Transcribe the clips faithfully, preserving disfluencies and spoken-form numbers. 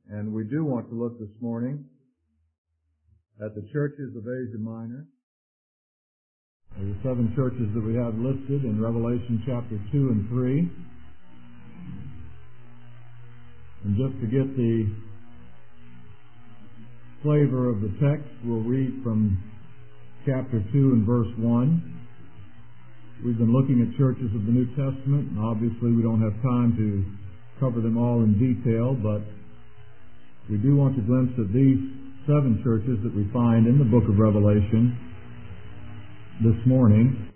And we do want to look this morning at the churches of Asia Minor. The seven churches that we have listed in Revelation chapter two and three. And just to get the flavor of the text, we'll read from chapter two and verse one. We've been looking at churches of the New Testament, and obviously we don't have time to cover them all in detail, but we do want to glimpse at these seven churches that we find in the book of Revelation this morning.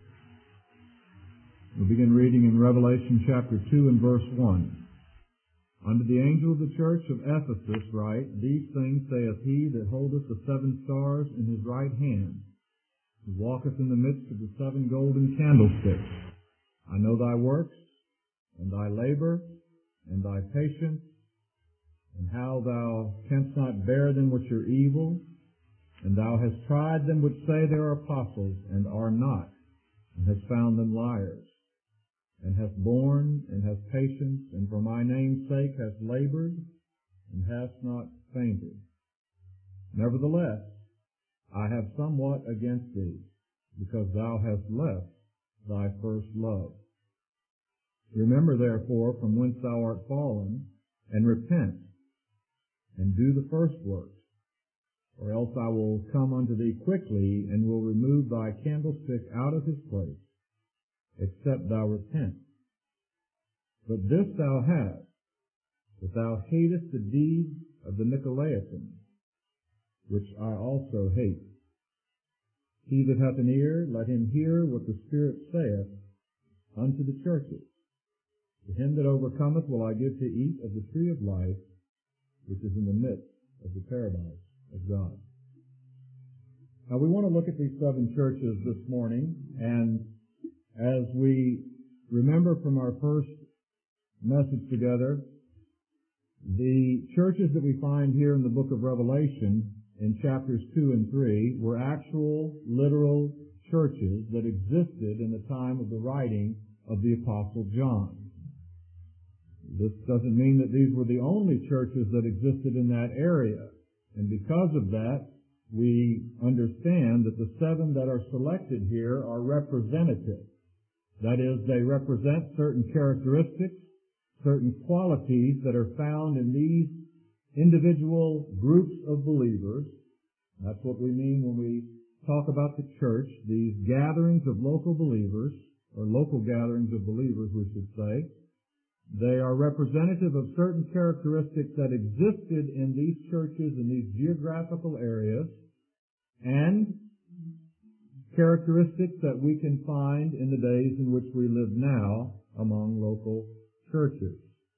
We'll begin reading in Revelation chapter two and verse one. Unto the angel of the church of Ephesus write, These things saith he that holdeth the seven stars in his right hand, who walketh in the midst of the seven golden candlesticks. I know thy works, and thy labor, and thy patience, and how thou canst not bear them which are evil, and thou hast tried them which say they are apostles, and are not, and hast found them liars, and hast borne, and hast patience, and for my name's sake hast labored, and hast not fainted. Nevertheless, I have somewhat against thee, because thou hast left thy first love. Remember therefore from whence thou art fallen, and repent, and do the first works, or else I will come unto thee quickly, and will remove thy candlestick out of his place, except thou repent. But this thou hast, that thou hatest the deeds of the Nicolaitans, which I also hate. He that hath an ear, let him hear what the Spirit saith unto the churches. To him that overcometh will I give to eat of the tree of life, which is in the midst of the paradise of God. Now we want to look at these seven churches this morning, and as we remember from our first message together, the churches that we find here in the book of Revelation in chapters two and three were actual, literal churches that existed in the time of the writing of the Apostle John. This doesn't mean that these were the only churches that existed in that area. And because of that, we understand that the seven that are selected here are representative. That is, they represent certain characteristics, certain qualities that are found in these individual groups of believers. That's what we mean when we talk about the church, these gatherings of local believers, or local gatherings of believers, we should say. They are representative of certain characteristics that existed in these churches in these geographical areas, and characteristics that we can find in the days in which we live now among local churches.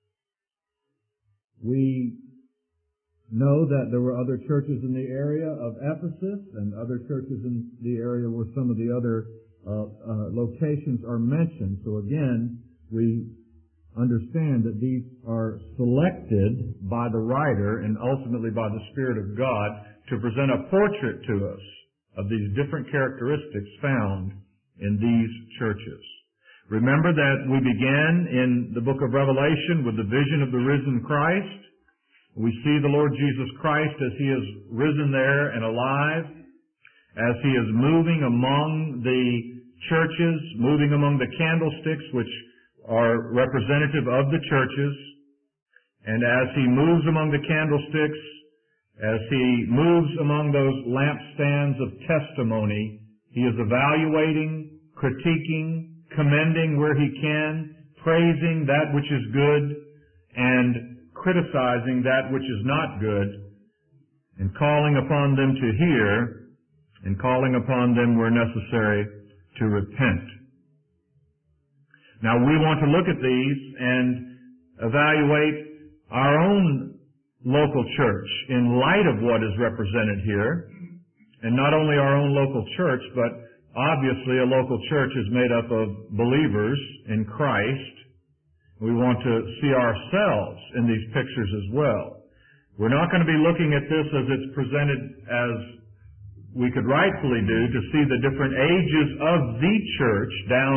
We know that there were other churches in the area of Ephesus, and other churches in the area where some of the other uh, uh, locations are mentioned. So again, we understand that these are selected by the writer and ultimately by the Spirit of God to present a portrait to us of these different characteristics found in these churches. Remember that we began in the book of Revelation with the vision of the risen Christ. We see the Lord Jesus Christ as He is risen there and alive, as He is moving among the churches, moving among the candlesticks, which are representative of the churches, and as He moves among the candlesticks, as He moves among those lampstands of testimony, He is evaluating, critiquing, commending where He can, praising that which is good, and criticizing that which is not good, and calling upon them to hear, and calling upon them where necessary to repent. Now we want to look at these and evaluate our own local church in light of what is represented here. And not only our own local church, but obviously a local church is made up of believers in Christ. We want to see ourselves in these pictures as well. We're not going to be looking at this as it's presented as we could rightfully do, to see the different ages of the church down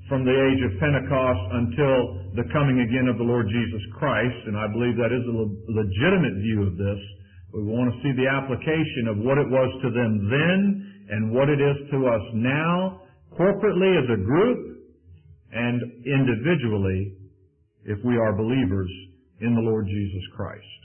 from the age of Pentecost until the coming again of the Lord Jesus Christ, and I believe that is a legitimate view of this. We want to see the application of what it was to them then and what it is to us now, corporately as a group and individually if we are believers in the Lord Jesus Christ.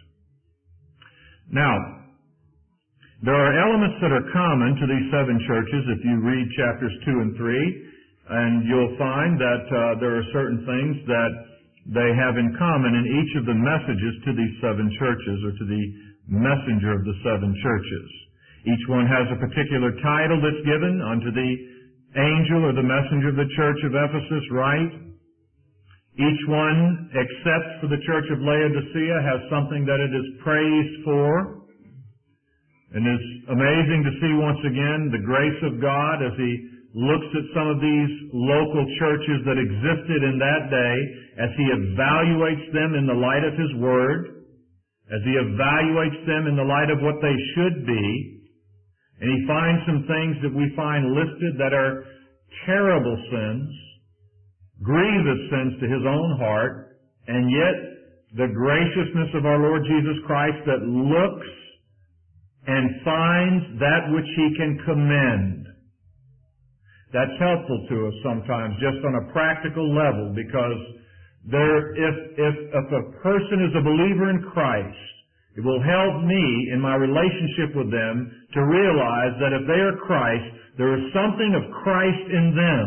Now, there are elements that are common to these seven churches if you read chapters two and three. And you'll find that uh, there are certain things that they have in common in each of the messages to these seven churches, or to the messenger of the seven churches. Each one has a particular title that's given unto the angel or the messenger of the church of Ephesus, right? Each one, except for the church of Laodicea, has something that it is praised for. And it's amazing to see once again the grace of God as He looks at some of these local churches that existed in that day, as He evaluates them in the light of His Word, as He evaluates them in the light of what they should be, and He finds some things that we find listed that are terrible sins, grievous sins to His own heart, and yet the graciousness of our Lord Jesus Christ that looks and finds that which He can commend. That's helpful to us sometimes, just on a practical level, because there, if, if, if a person is a believer in Christ, it will help me in my relationship with them to realize that if they are Christ, there is something of Christ in them.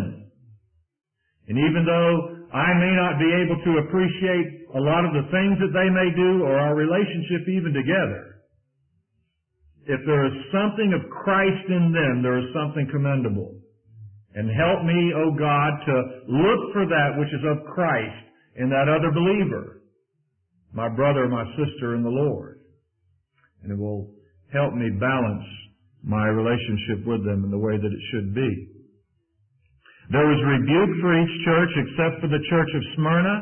And even though I may not be able to appreciate a lot of the things that they may do, or our relationship even together, if there is something of Christ in them, there is something commendable. And help me, O God, to look for that which is of Christ in that other believer, my brother, my sister in the Lord. And it will help me balance my relationship with them in the way that it should be. There was rebuke for each church except for the church of Smyrna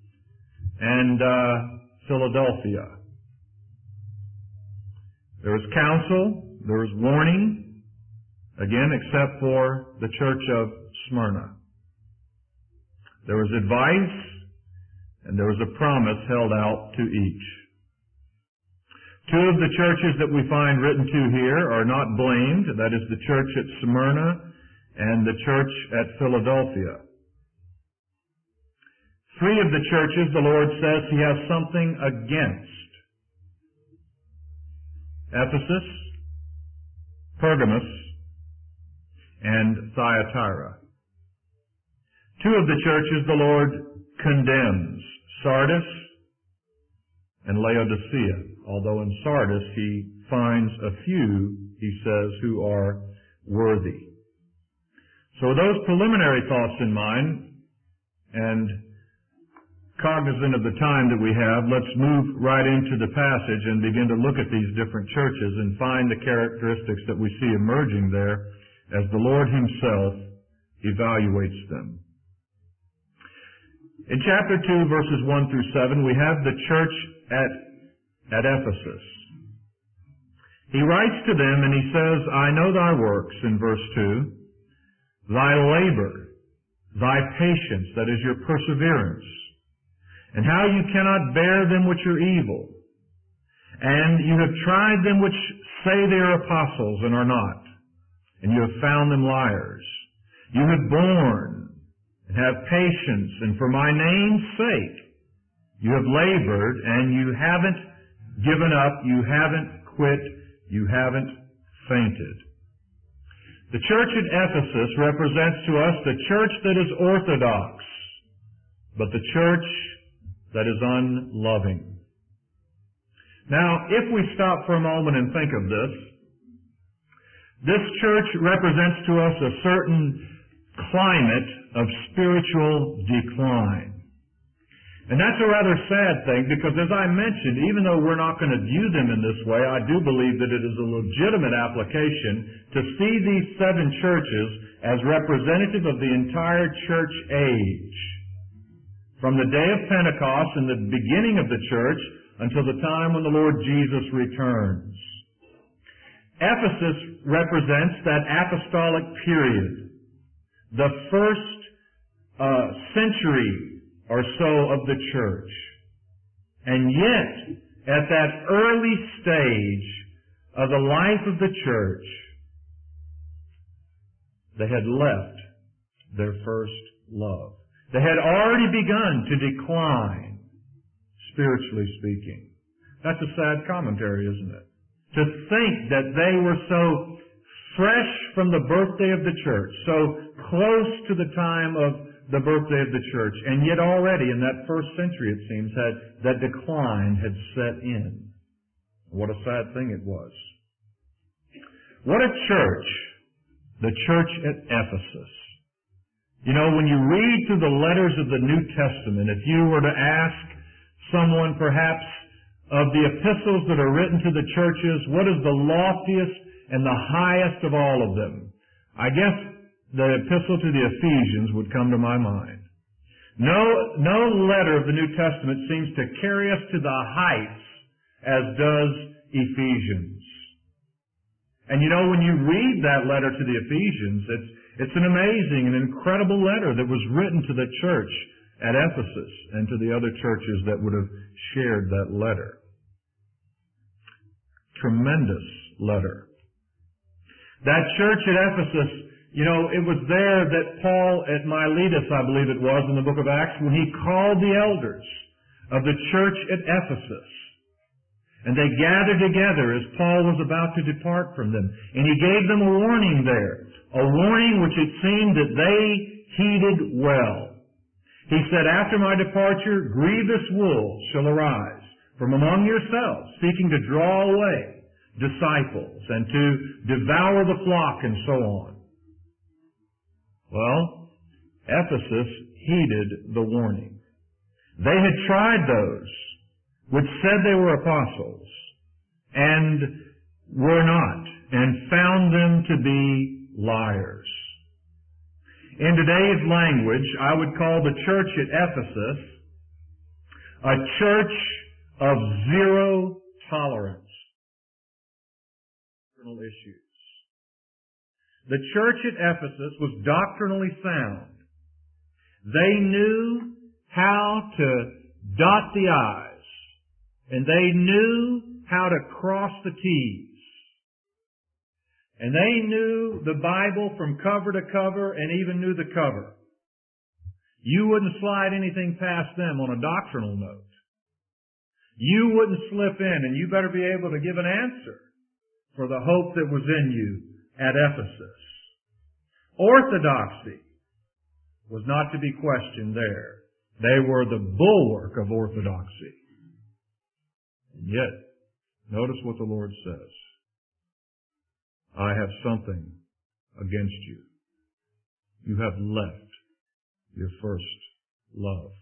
and uh, Philadelphia. There was counsel, there was warning, again, except for the church of Smyrna. There was advice, and there was a promise held out to each. Two of the churches that we find written to here are not blamed. That is the church at Smyrna and the church at Philadelphia. Three of the churches, the Lord says He has something against. Ephesus, Pergamos, and Thyatira. Two of the churches the Lord condemns, Sardis and Laodicea, although in Sardis He finds a few, He says, who are worthy. So with those preliminary thoughts in mind, and cognizant of the time that we have, let's move right into the passage and begin to look at these different churches and find the characteristics that we see emerging there as the Lord Himself evaluates them. In chapter two, verses one through seven, we have the church at, at Ephesus. He writes to them and he says, I know thy works, in verse two, thy labor, thy patience, that is your perseverance, and how you cannot bear them which are evil, and you have tried them which say they are apostles and are not, and you have found them liars. You have borne and have patience, and for my name's sake you have labored, and you haven't given up, you haven't quit, you haven't fainted. The church at Ephesus represents to us the church that is orthodox, but the church that is unloving. Now, if we stop for a moment and think of this, this church represents to us a certain climate of spiritual decline. And that's a rather sad thing, because as I mentioned, even though we're not going to view them in this way, I do believe that it is a legitimate application to see these seven churches as representative of the entire church age. From the day of Pentecost and the beginning of the church until the time when the Lord Jesus returns. Ephesus represents that apostolic period, the first uh, century or so of the church. And yet, at that early stage of the life of the church, they had left their first love. They had already begun to decline, spiritually speaking. That's a sad commentary, isn't it? To think that they were so fresh from the birthday of the church, so close to the time of the birthday of the church, and yet already in that first century, it seems, had that decline had set in. What a sad thing it was. What a church, the church at Ephesus. You know, when you read through the letters of the New Testament, if you were to ask someone perhaps of the epistles that are written to the churches, what is the loftiest and the highest of all of them? I guess the epistle to the Ephesians would come to my mind. No, no letter of the New Testament seems to carry us to the heights as does Ephesians. And you know, when you read that letter to the Ephesians, it's, it's an amazing and incredible letter that was written to the church at Ephesus and to the other churches that would have shared that letter. Tremendous letter. That church at Ephesus, you know, it was there that Paul at Miletus, I believe it was, in the book of Acts, when he called the elders of the church at Ephesus. And they gathered together as Paul was about to depart from them. And he gave them a warning there. A warning which it seemed that they heeded well. He said, after my departure, grievous wolves shall arise from among yourselves, seeking to draw away disciples and to devour the flock and so on. Well, Ephesus heeded the warning. They had tried those which said they were apostles and were not, and found them to be liars. In today's language, I would call the church at Ephesus a church of zero tolerance for doctrinal issues. The church at Ephesus was doctrinally sound. They knew how to dot the I's, and they knew how to cross the T's. And they knew the Bible from cover to cover and even knew the cover. You wouldn't slide anything past them on a doctrinal note. You wouldn't slip in, and you better be able to give an answer for the hope that was in you at Ephesus. Orthodoxy was not to be questioned there. They were the bulwark of orthodoxy. And yet, notice what the Lord says. I have something against you. You have left your first love.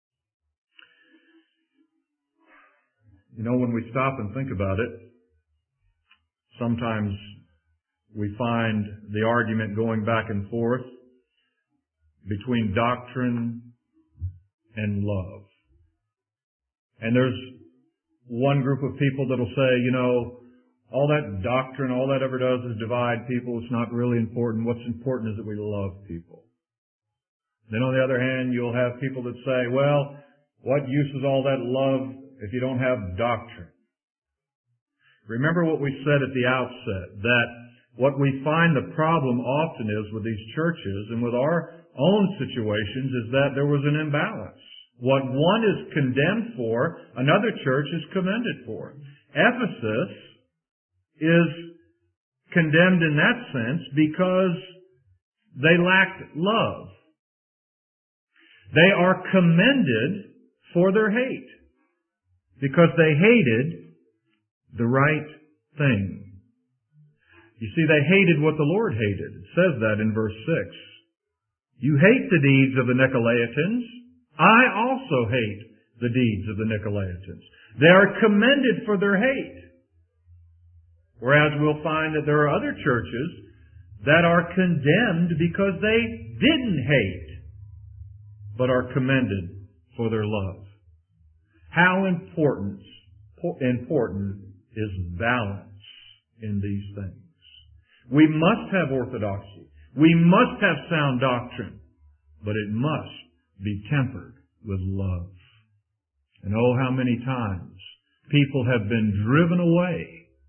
You know, when we stop and think about it, sometimes we find the argument going back and forth between doctrine and love. And there's one group of people that'll say, you know, all that doctrine, all that ever does is divide people. It's not really important. What's important is that we love people. Then on the other hand, you'll have people that say, well, what use is all that love if you don't have doctrine? Remember what we said at the outset, that what we find the problem often is with these churches and with our own situations is that there was an imbalance. What one is condemned for, another church is commended for. Ephesus is condemned in that sense because they lacked love. They are commended for their hate because they hated the right thing. You see, they hated what the Lord hated. It says that in verse six. You hate the deeds of the Nicolaitans. I also hate the deeds of the Nicolaitans. They are commended for their hate. Whereas we'll find that there are other churches that are condemned because they didn't hate, but are commended for their love. How important, important is balance in these things. We must have orthodoxy. We must have sound doctrine. but it must be tempered with love. And oh, how many times people have been driven away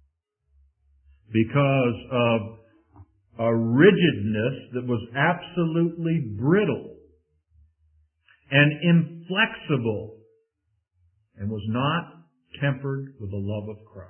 because of a rigidness that was absolutely brittle and inflexible and was not tempered with the love of Christ.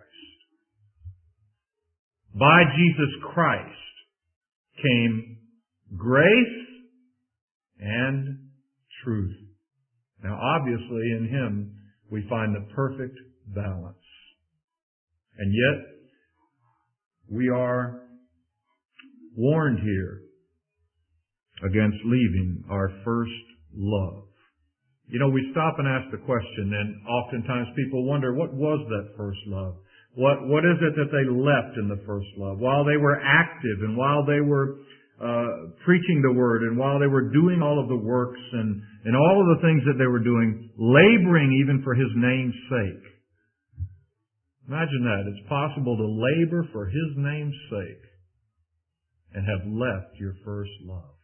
By Jesus Christ came grace and truth. Now, obviously, in Him we find the perfect balance. And yet, we are warned here against leaving our first love. You know, we stop and ask the question, and oftentimes people wonder, what was that first love? What, what is it that they left in the first love? While they were active and while they were uh, preaching the Word and while they were doing all of the works and, and all of the things that they were doing, laboring even for His name's sake. Imagine that. It's possible to labor for His name's sake and have left your first love.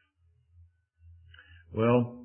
Well,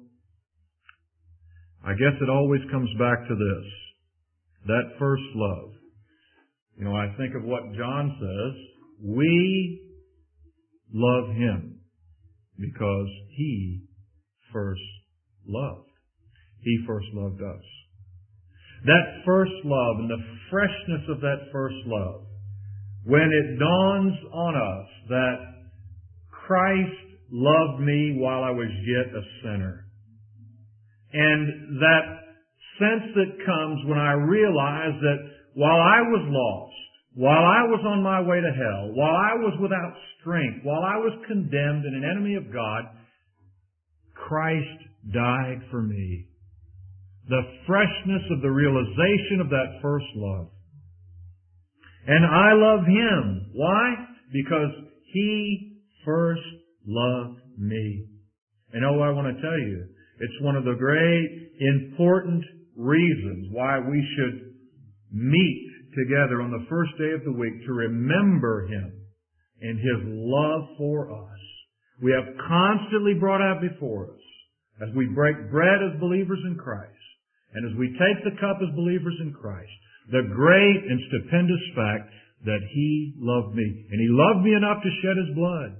I guess it always comes back to this. That first love. You know, I think of what John says. We love Him because He first loved. He first loved us. That first love and the freshness of that first love, when it dawns on us that Christ loved me while I was yet a sinner, and that sense that comes when I realize that while I was lost, while I was on my way to hell, while I was without strength, while I was condemned and an enemy of God, Christ died for me. The freshness of the realization of that first love. And I love Him. Why? Because He first loved me. And oh, I want to tell you, it's one of the great important reasons why we should meet together on the first day of the week to remember Him and His love for us. We have constantly brought out before us, as we break bread as believers in Christ, and as we take the cup as believers in Christ, the great and stupendous fact that He loved me. And He loved me enough to shed His blood.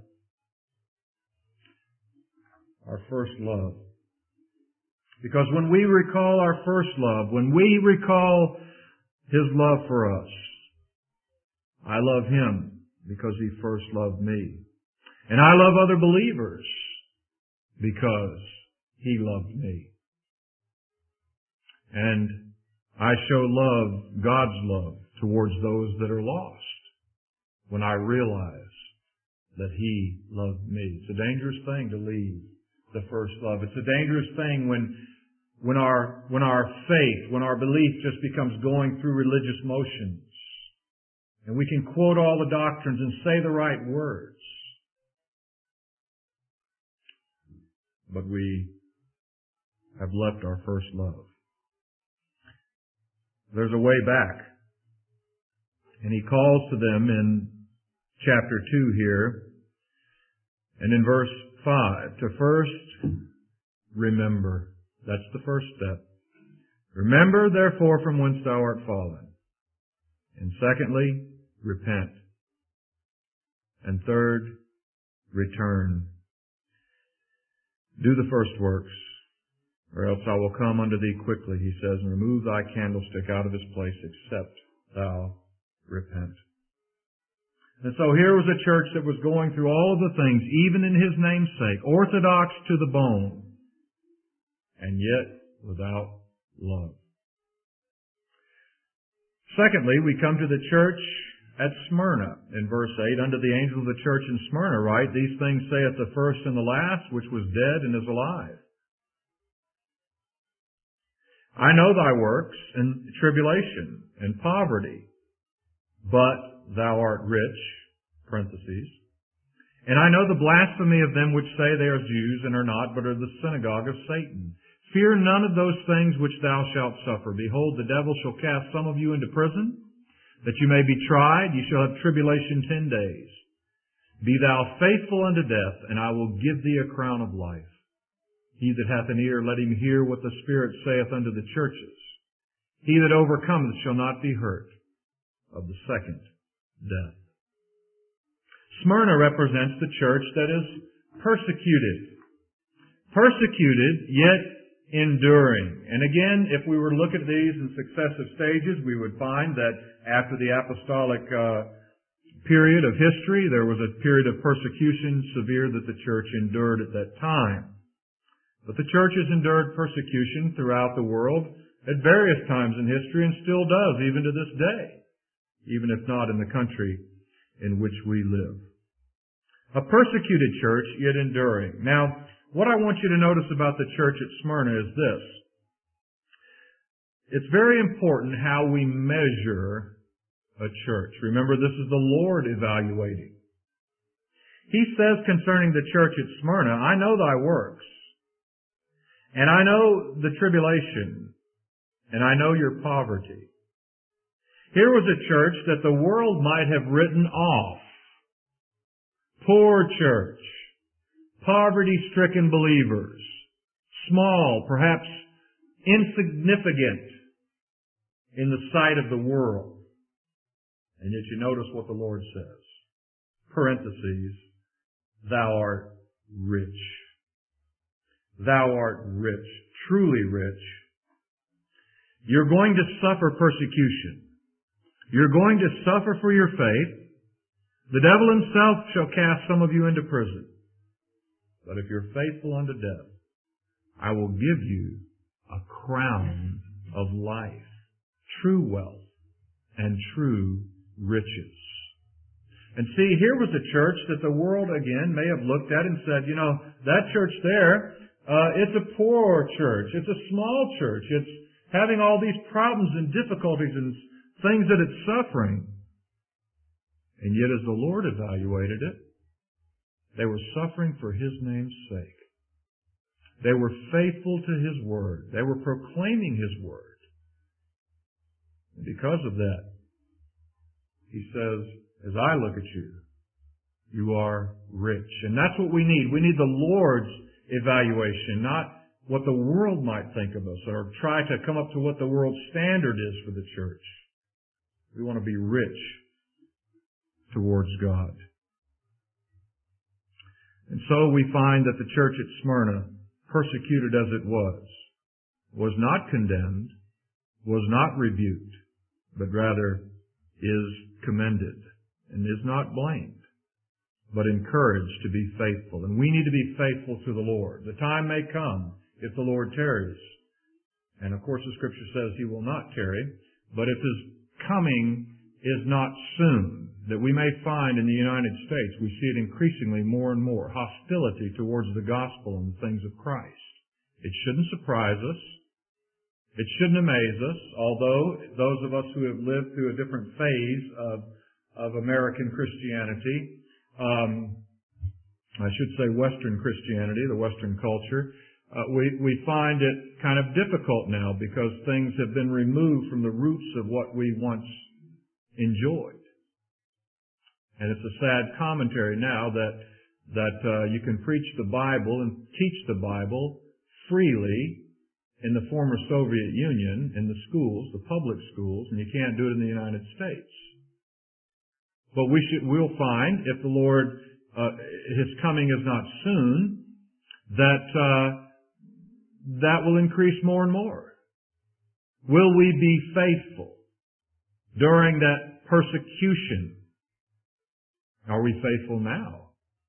Our first love. Because when we recall our first love, when we recall His love for us, I love Him because He first loved me. And I love other believers because He loved me. And I show love, God's love, towards those that are lost when I realize that He loved me. It's a dangerous thing to leave the first love. It's a dangerous thing when when our when our faith, when our belief just becomes going through religious motions. And we can quote all the doctrines and say the right words. But we have left our first love. There's a way back. And He calls to them in chapter two here, and in verse five, to first remember. That's the first step. Remember, therefore, from whence thou art fallen. And secondly, repent. And third, return. Do the first works, or else I will come unto thee quickly, He says, and remove thy candlestick out of his place, except thou repent. And so here was a church that was going through all of the things, even in His name's sake, orthodox to the bone, and yet without love. Secondly, we come to the church at Smyrna. In verse eight, unto the angel of the church in Smyrna write, These things saith the first and the last, which was dead and is alive. I know thy works, and tribulation, and poverty, but thou art rich, parentheses. And I know the blasphemy of them which say they are Jews and are not, but are the synagogue of Satan. Fear none of those things which thou shalt suffer. Behold, the devil shall cast some of you into prison, that you may be tried. You shall have tribulation ten days. Be thou faithful unto death, and I will give thee a crown of life. He that hath an ear, let him hear what the Spirit saith unto the churches. He that overcometh shall not be hurt of the second death. Smyrna represents the church that is persecuted. Persecuted, yet enduring. And again, if we were to look at these in successive stages, we would find that after the apostolic uh, period of history, there was a period of persecution severe that the church endured at that time. But the church has endured persecution throughout the world at various times in history and still does, even to this day, even if not in the country in which we live. A persecuted church, yet enduring. Now, what I want you to notice about the church at Smyrna is this. It's very important how we measure a church. Remember, this is the Lord evaluating. He says concerning the church at Smyrna, I know thy works, and I know the tribulation, and I know your poverty. Here was a church that the world might have written off. Poor church. Poverty-stricken believers. Small, perhaps insignificant in the sight of the world. And yet you notice what the Lord says. Parentheses, thou art rich. Thou art rich, truly rich. You're going to suffer persecution. You're going to suffer for your faith. The devil himself shall cast some of you into prison. But if you're faithful unto death, I will give you a crown of life, true wealth, and true riches. And see, here was a church that the world, again, may have looked at and said, you know, that church there, uh, it's a poor church. It's a small church. It's having all these problems and difficulties and things that it's suffering. And yet as the Lord evaluated it, they were suffering for His name's sake. They were faithful to His Word. They were proclaiming His Word. And because of that, He says, as I look at you, you are rich. And that's what we need. We need the Lord's evaluation, not what the world might think of us or try to come up to what the world's standard is for the church. We want to be rich towards God. And so we find that the church at Smyrna, persecuted as it was, was not condemned, was not rebuked, but rather is commended and is not blamed, but encouraged to be faithful. And we need to be faithful to the Lord. The time may come if the Lord tarries. And of course the Scripture says He will not tarry, but if His coming is not soon, that we may find in the United States, we see it increasingly more and more, hostility towards the gospel and the things of Christ. It shouldn't surprise us. It shouldn't amaze us, although those of us who have lived through a different phase of, of American Christianity, um, I should say Western Christianity, the Western culture, uh, we, we find it kind of difficult now because things have been removed from the roots of what we once enjoyed. And it's a sad commentary now that that uh, you can preach the Bible and teach the Bible freely in the former Soviet Union, in the schools, the public schools, and you can't do it in the United States. But we should, we'll find, if the Lord, uh, His coming is not soon, that uh, that will increase more and more. Will we be faithful during that persecution? Are we faithful now?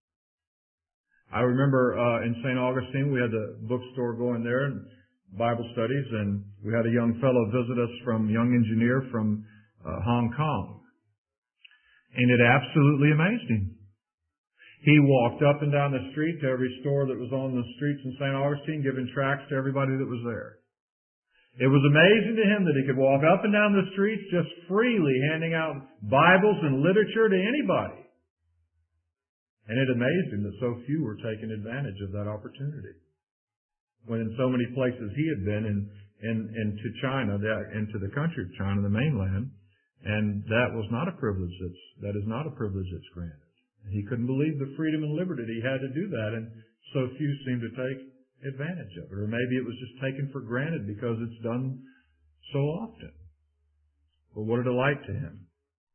I remember uh, in Saint Augustine, we had the bookstore going there and Bible studies, and we had a young fellow visit us from, young engineer from uh, Hong Kong. And it absolutely amazed him. He walked up and down the street to every store that was on the streets in Saint Augustine, giving tracts to everybody that was there. It was amazing to him that he could walk up and down the streets just freely handing out Bibles and literature to anybody. And it amazed him that so few were taking advantage of that opportunity. When in so many places he had been, in, in, into China, into the country of China, the mainland, and that was not a privilege that's, that is not a privilege that's granted. He couldn't believe the freedom and liberty he had to do that, and so few seemed to take advantage of it. Or maybe it was just taken for granted because it's done so often. But what a delight to him.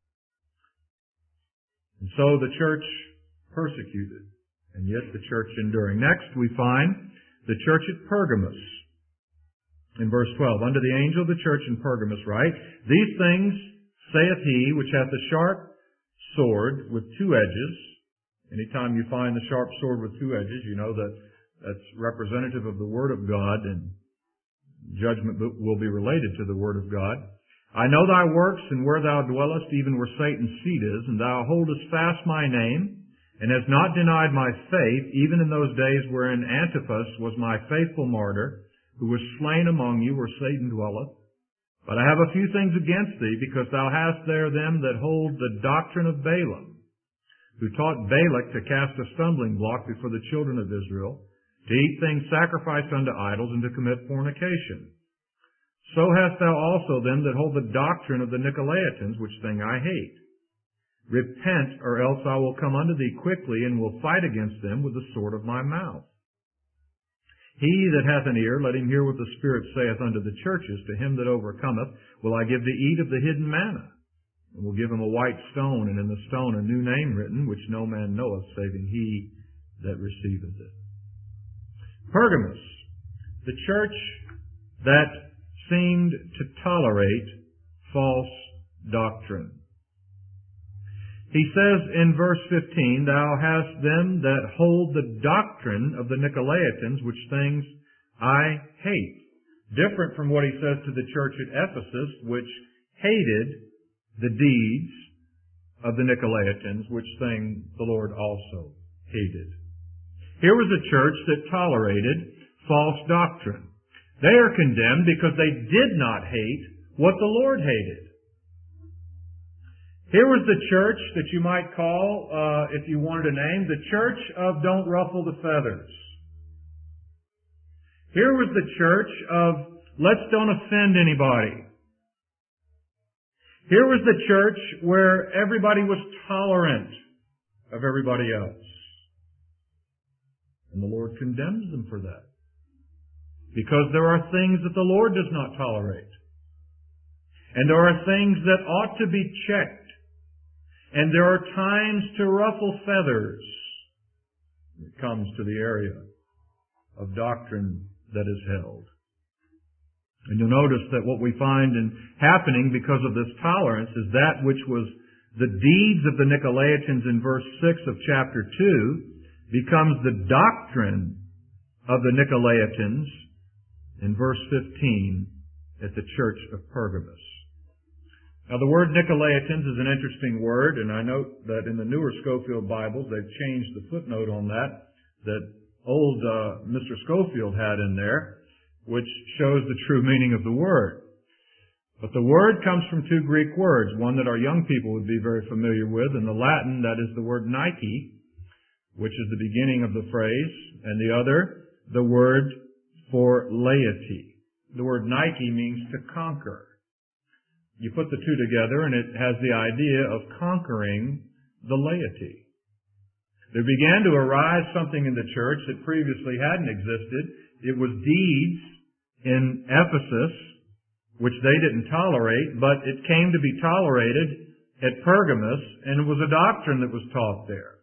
And so the church persecuted, and yet the church enduring. Next we find the church at Pergamos. In verse twelve, unto the angel of the church in Pergamos write, these things saith he which hath the sharp sword with two edges. Anytime you find the sharp sword with two edges, you know that that's representative of the Word of God, and judgment will be related to the Word of God. I know thy works, and where thou dwellest, even where Satan's seat is, and thou holdest fast my name, and hast not denied my faith, even in those days wherein Antipas was my faithful martyr, who was slain among you where Satan dwelleth. But I have a few things against thee, because thou hast there them that hold the doctrine of Balaam, who taught Balak to cast a stumbling block before the children of Israel, to eat things sacrificed unto idols, and to commit fornication. So hast thou also them that hold the doctrine of the Nicolaitans, which thing I hate. Repent, or else I will come unto thee quickly, and will fight against them with the sword of my mouth. He that hath an ear, let him hear what the Spirit saith unto the churches. To him that overcometh will I give to eat of the hidden manna, and will give him a white stone, and in the stone a new name written, which no man knoweth, saving he that receiveth it. Pergamos, the church that seemed to tolerate false doctrine. He says in verse fifteen, thou hast them that hold the doctrine of the Nicolaitans, which things I hate. Different from what he says to the church at Ephesus, which hated the deeds of the Nicolaitans, which thing the Lord also hated. Here was a church that tolerated false doctrine. They are condemned because they did not hate what the Lord hated. Here was the church that you might call, uh, if you wanted a name, the church of don't ruffle the feathers. Here was the church of let's don't offend anybody. Here was the church where everybody was tolerant of everybody else. And the Lord condemns them for that. Because there are things that the Lord does not tolerate. And there are things that ought to be checked. And there are times to ruffle feathers when it comes to the area of doctrine that is held. And you'll notice that what we find in happening because of this tolerance is that which was the deeds of the Nicolaitans in verse six of chapter two becomes the doctrine of the Nicolaitans in verse fifteen at the church of Pergamos. Now the word Nicolaitans is an interesting word, and I note that in the newer Scofield Bibles they've changed the footnote on that that old uh, Mister Scofield had in there, which shows the true meaning of the word. But the word comes from two Greek words, one that our young people would be very familiar with. In the Latin, that is the word Nike, which is the beginning of the phrase, and the other, the word for laity. The word Nike means to conquer. You put the two together and it has the idea of conquering the laity. There began to arise something in the church that previously hadn't existed. It was deeds in Ephesus, which they didn't tolerate, but it came to be tolerated at Pergamos, and it was a doctrine that was taught there.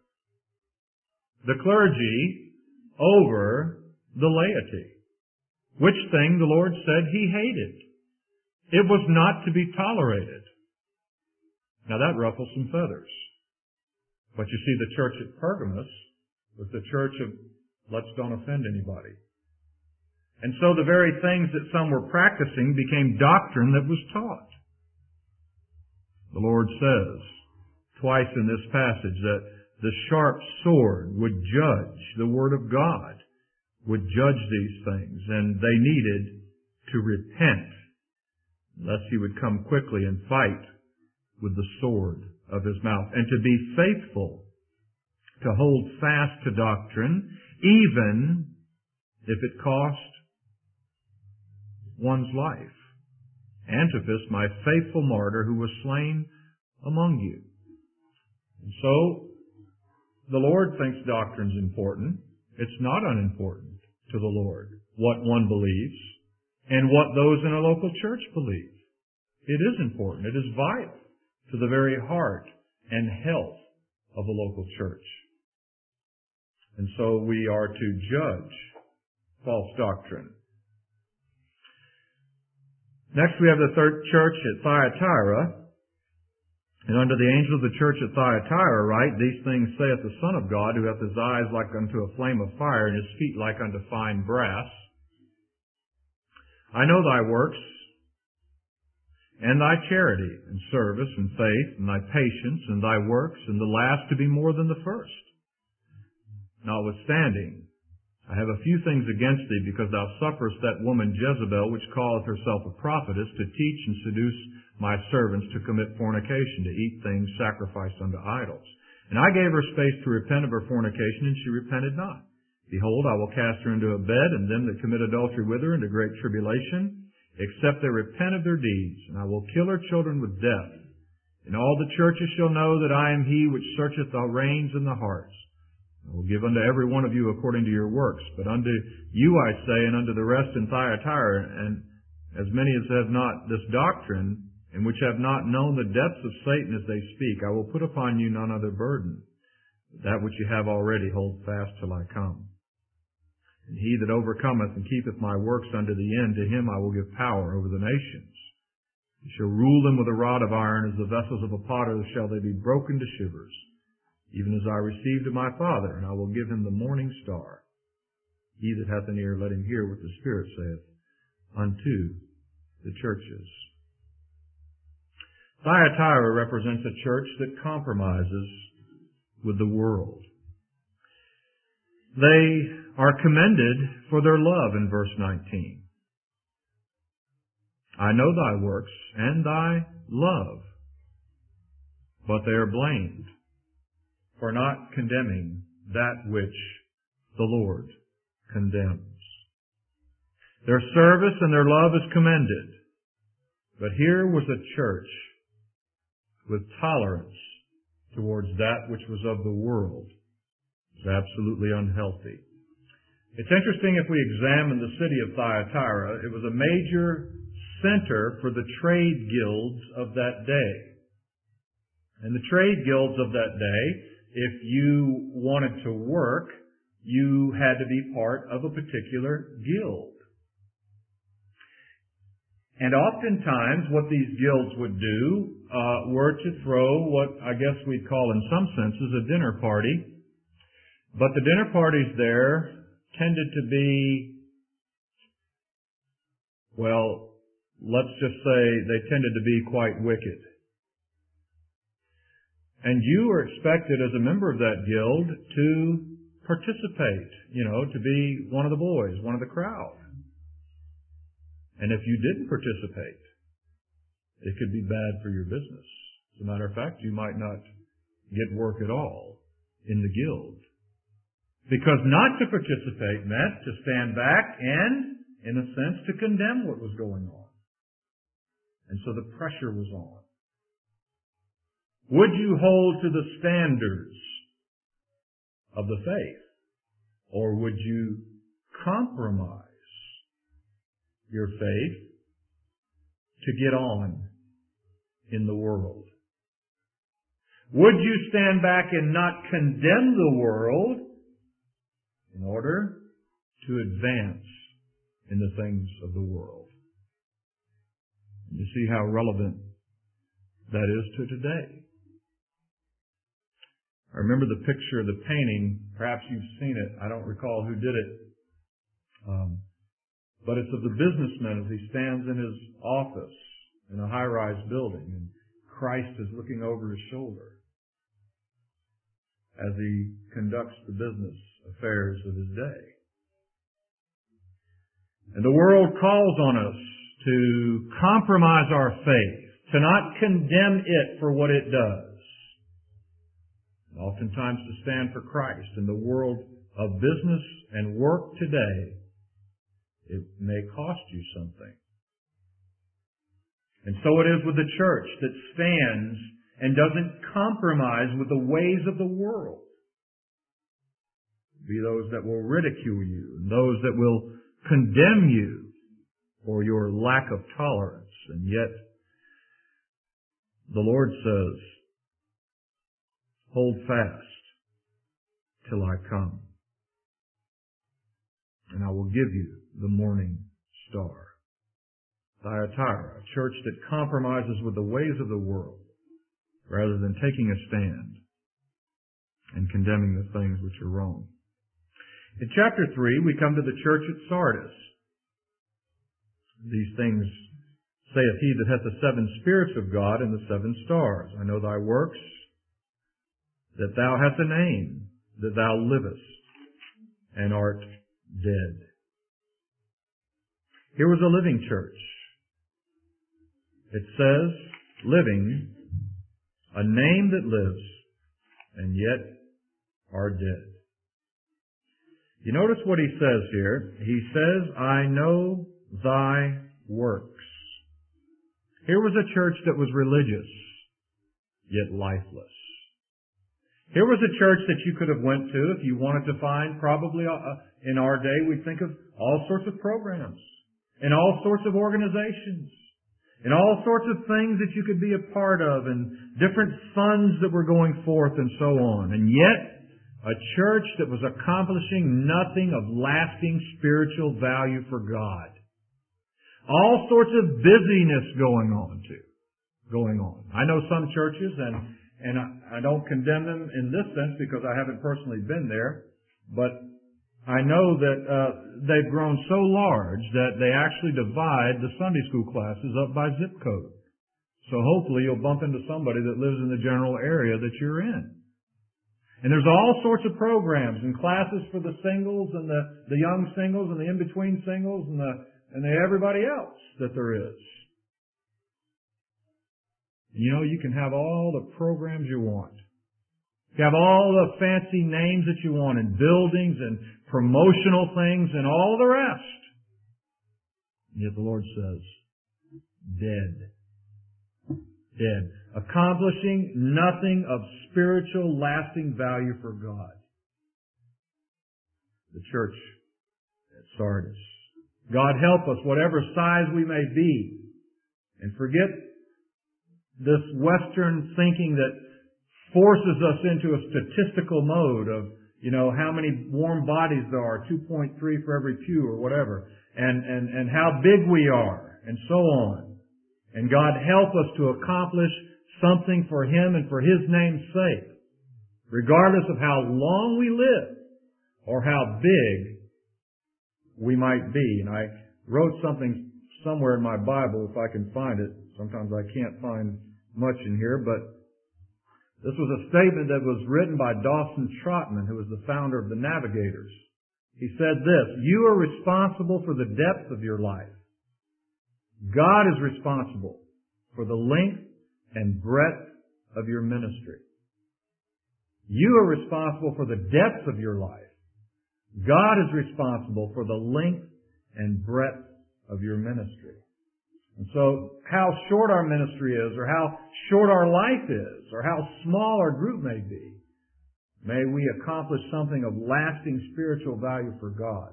The clergy over the laity. Which thing the Lord said He hated. It was not to be tolerated. Now that ruffles some feathers. But you see, the church at Pergamos was the church of let's don't offend anybody. And so the very things that some were practicing became doctrine that was taught. The Lord says twice in this passage that the sharp sword would judge, the Word of God would judge these things, and they needed to repent, lest He would come quickly and fight with the sword of His mouth, and to be faithful, to hold fast to doctrine, even if it cost one's life. Antipas, my faithful martyr, who was slain among you. And so, the Lord thinks doctrine's important. It's not unimportant. to the Lord, what one believes, and what those in a local church believe. It is important. It is vital to the very heart and health of a local church. And so we are to judge false doctrine. Next we have the third church at Thyatira. And unto the angel of the church at Thyatira write, These things saith the Son of God, who hath his eyes like unto a flame of fire, and his feet like unto fine brass. I know thy works, and thy charity, and service, and faith, and thy patience, and thy works, and the last to be more than the first. Notwithstanding, I have a few things against thee, because thou sufferest that woman Jezebel, which calleth herself a prophetess, to teach and seduce my servants to commit fornication, to eat things sacrificed unto idols. And I gave her space to repent of her fornication, and she repented not. Behold, I will cast her into a bed, and them that commit adultery with her into great tribulation, except they repent of their deeds. And I will kill her children with death. And all the churches shall know that I am he which searcheth the reins and the hearts. I will give unto every one of you according to your works. But unto you I say, and unto the rest in Thyatira, and as many as have not this doctrine, and which have not known the depths of Satan as they speak, I will put upon you none other burden. But that which you have already hold fast till I come. And he that overcometh and keepeth my works unto the end, to him I will give power over the nations. He shall rule them with a rod of iron, as the vessels of a potter shall they be broken to shivers, even as I received of my Father, and I will give him the morning star. He that hath an ear, let him hear what the Spirit saith unto the churches. Thyatira represents a church that compromises with the world. They are commended for their love in verse nineteen. I know thy works and thy love, but they are blamed for not condemning that which the Lord condemns. Their service and their love is commended, but here was a church with tolerance towards that which was of the world. It was absolutely unhealthy. It's interesting if we examine the city of Thyatira, it was a major center for the trade guilds of that day. And the trade guilds of that day, if you wanted to work, you had to be part of a particular guild. And oftentimes what these guilds would do uh, were to throw what I guess we'd call in some senses a dinner party. But the dinner parties there tended to be, well, let's just say they tended to be quite wicked. And you were expected as a member of that guild to participate, you know, to be one of the boys, one of the crowd. And if you didn't participate, it could be bad for your business. As a matter of fact, you might not get work at all in the guild. Because not to participate meant to stand back and, in a sense, to condemn what was going on. And so the pressure was on. Would you hold to the standards of the faith? Or would you compromise your faith to get on in the world? Would you stand back and not condemn the world in order to advance in the things of the world? You see how relevant that is to today. I remember the picture of the painting. Perhaps you've seen it. I don't recall who did it. Um, but it's of the businessman as he stands in his office in a high-rise building, and Christ is looking over his shoulder as he conducts the business affairs of his day. And the world calls on us to compromise our faith, to not condemn it for what it does, and oftentimes to stand for Christ. In the world of business and work today, it may cost you something. And so it is with the church that stands and doesn't compromise with the ways of the world. be those that will ridicule you, and those that will condemn you for your lack of tolerance. And yet, the Lord says, hold fast till I come, and I will give you the morning star. Thyatira, a church that compromises with the ways of the world rather than taking a stand and condemning the things which are wrong. In chapter three, we come to the church at Sardis. These things saith he that hath the seven spirits of God and the seven stars. I know thy works, that thou hast a name, that thou livest, and art dead. Here was a living church. It says, living, a name that lives, and yet are dead. You notice what he says here. He says, I know thy works. Here was a church that was religious, yet lifeless. Here was a church that you could have went to if you wanted to find, probably uh, in our day, we think of all sorts of programs, and all sorts of organizations, and all sorts of things that you could be a part of, and different funds that were going forth and so on. And yet, a church that was accomplishing nothing of lasting spiritual value for God. All sorts of busyness going on too, going on. I know some churches, and and I, I don't condemn them in this sense because I haven't personally been there, but I know that uh, they've grown so large that they actually divide the Sunday school classes up by zip code. So hopefully you'll bump into somebody that lives in the general area that you're in. And there's all sorts of programs and classes for the singles and the, the young singles and the in-between singles and the and the everybody else that there is. You know, you can have all the programs you want. You have all the fancy names that you want and buildings and promotional things and all the rest. And yet the Lord says, dead. Dead. Accomplishing nothing of spiritual lasting value for God. The church at Sardis. God help us, whatever size we may be, and forget this Western thinking that forces us into a statistical mode of, you know, how many warm bodies there are, two point three for every pew or whatever, and, and, and how big we are, and so on. And God help us to accomplish something for Him and for His name's sake, regardless of how long we live or how big we might be. And I wrote something somewhere in my Bible, if I can find it. Sometimes I can't find much in here, but this was a statement that was written by Dawson Trotman, who was the founder of the Navigators. He said this, you are responsible for the depth of your life. God is responsible for the length and breadth of your ministry. You are responsible for the depth of your life. God is responsible for the length and breadth of your ministry. And so how short our ministry is, or how short our life is, or how small our group may be, may we accomplish something of lasting spiritual value for God.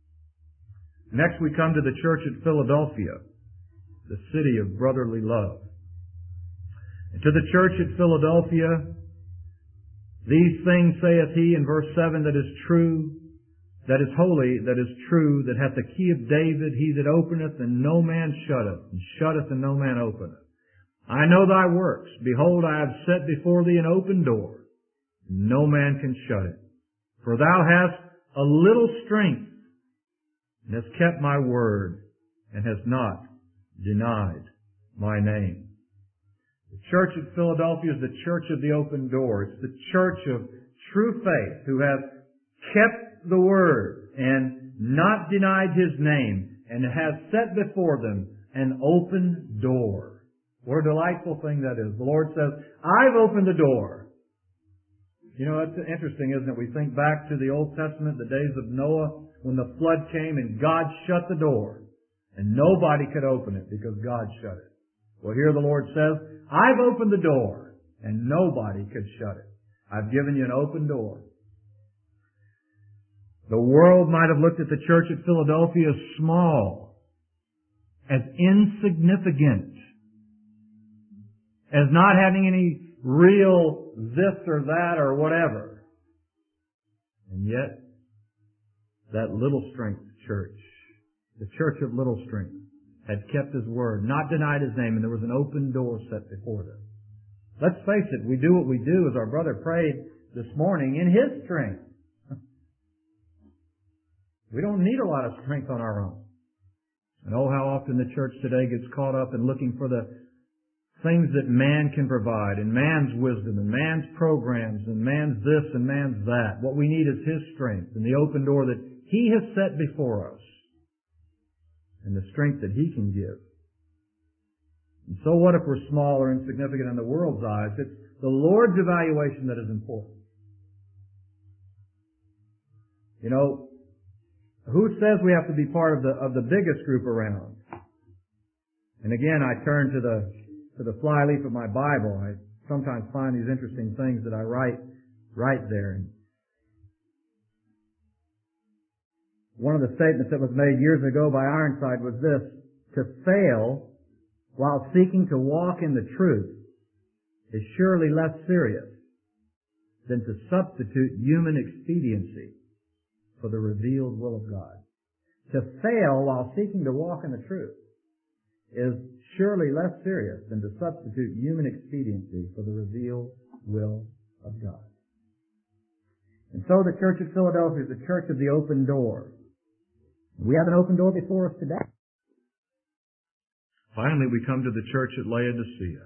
Next we come to the church at Philadelphia, the city of brotherly love. And to the church at Philadelphia, these things saith he in verse seven that is true, that is holy, that is true, that hath the key of David, he that openeth and no man shutteth, and shutteth and no man openeth. I know thy works. Behold, I have set before thee an open door. No man can shut it. For thou hast a little strength, and hast kept my word, and hast not denied my name. The church at Philadelphia is the church of the open door. It's the church of true faith who have kept the word and not denied His name, and has set before them an open door. What a delightful thing that is. The Lord says, I've opened the door. You know, it's interesting, isn't it? We think back to the Old Testament, the days of Noah, when the flood came and God shut the door, and nobody could open it because God shut it. Well, here the Lord says, I've opened the door, and nobody could shut it. I've given you an open door. The world might have looked at the church at Philadelphia as small, as insignificant, as not having any real this or that or whatever. And yet, that Little Strength church, the church of Little Strength, had kept His word, not denied His name, and there was an open door set before them. Let's face it, we do what we do, as our brother prayed this morning, in His strength. We don't need a lot of strength on our own. And oh, how often the church today gets caught up in looking for the things that man can provide, and man's wisdom, and man's programs, and man's this and man's that. What we need is His strength and the open door that He has set before us, and the strength that He can give. And so what if we're small or insignificant in the world's eyes? It's the Lord's evaluation that is important. You know, who says we have to be part of the of the biggest group around? And again, I turn to the to the flyleaf of my Bible. I sometimes find these interesting things that I write right there. And one of the statements that was made years ago by Ironside was this: to fail while seeking to walk in the truth is surely less serious than to substitute human expediency for the revealed will of God. To fail while seeking to walk in the truth is surely less serious than to substitute human expediency for the revealed will of God. And so the church of Philadelphia is the church of the open door. We have an open door before us today. Finally, we come to the church at Laodicea.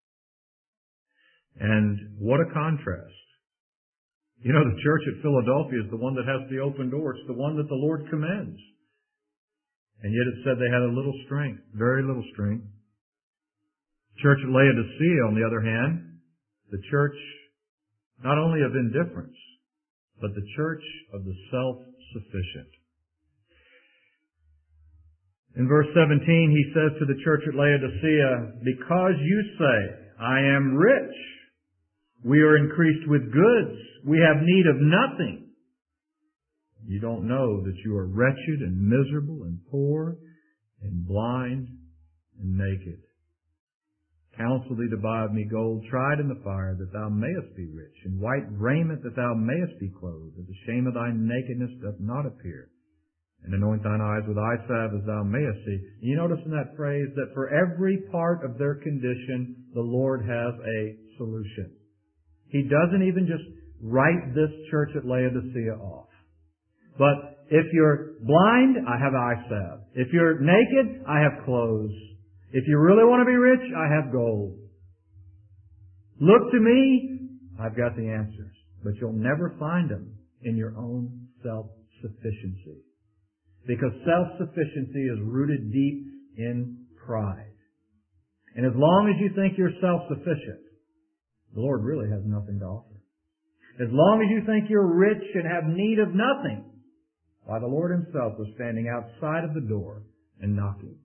And what a contrast. You know, the church at Philadelphia is the one that has the open door. It's the one that the Lord commends. And yet it said they had a little strength, very little strength. Church at Laodicea, on the other hand, the church not only of indifference, but the church of the self-sufficient. In verse seventeen, he says to the church at Laodicea, because you say, I am rich, we are increased with goods, we have need of nothing. You don't know that you are wretched and miserable and poor and blind and naked. Counsel thee to buy of me gold tried in the fire, that thou mayest be rich, and white raiment, that thou mayest be clothed, that the shame of thy nakedness doth not appear. And anoint thine eyes with eye salve, as thou mayest see. And you notice in that phrase that for every part of their condition, the Lord has a solution. He doesn't even just write this church at Laodicea off. But if you're blind, I have eye salve. If you're naked, I have clothes. If you really want to be rich, I have gold. Look to me, I've got the answers. But you'll never find them in your own self-sufficiency. Because self-sufficiency is rooted deep in pride. And as long as you think you're self-sufficient, the Lord really has nothing to offer. As long as you think you're rich and have need of nothing, why, the Lord Himself was standing outside of the door and knocking.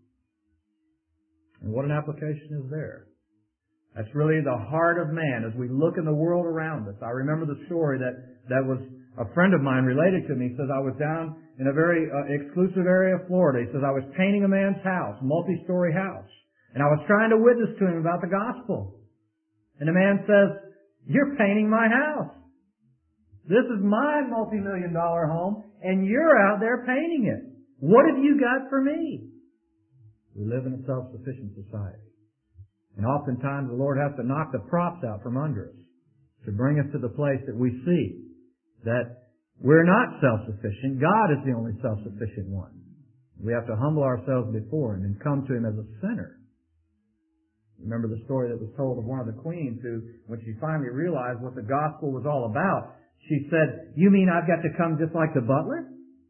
And what an application is there. That's really the heart of man as we look in the world around us. I remember the story that, that was a friend of mine related to me. He says, I was down in a very uh, exclusive area of Florida. He says, I was painting a man's house, multi-story house. And I was trying to witness to him about the gospel. And the man says, you're painting my house. This is my multi-million dollar home, and you're out there painting it. What have you got for me? We live in a self-sufficient society. And oftentimes the Lord has to knock the props out from under us to bring us to the place that we see that we're not self-sufficient. God is the only self-sufficient one. We have to humble ourselves before Him and come to Him as a sinner. Remember the story that was told of one of the queens who, when she finally realized what the gospel was all about, she said, you mean I've got to come just like the butler?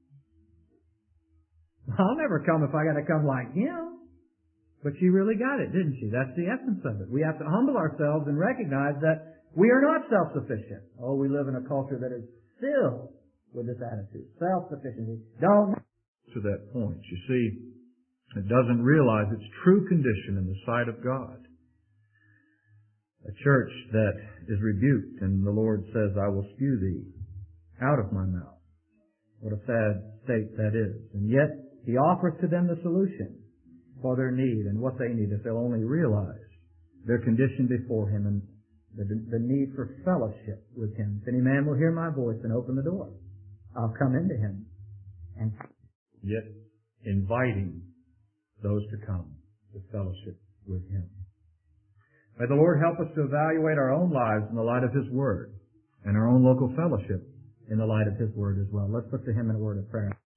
I'll never come if I got to come like him. But she really got it, didn't she? That's the essence of it. We have to humble ourselves and recognize that we are not self-sufficient. Oh, we live in a culture that is filled with this attitude. Self-sufficiency. Don't. To that point, you see, it doesn't realize its true condition in the sight of God. A church that is rebuked, and the Lord says, I will spew thee out of my mouth. What a sad state that is. And yet, He offers to them the solution for their need and what they need if they'll only realize their condition before Him and the, the need for fellowship with Him. If any man will hear my voice and open the door, I'll come into him. And yet inviting those to come to fellowship with Him. May the Lord help us to evaluate our own lives in the light of His Word and our own local fellowship in the light of His Word as well. Let's look to Him in a word of prayer.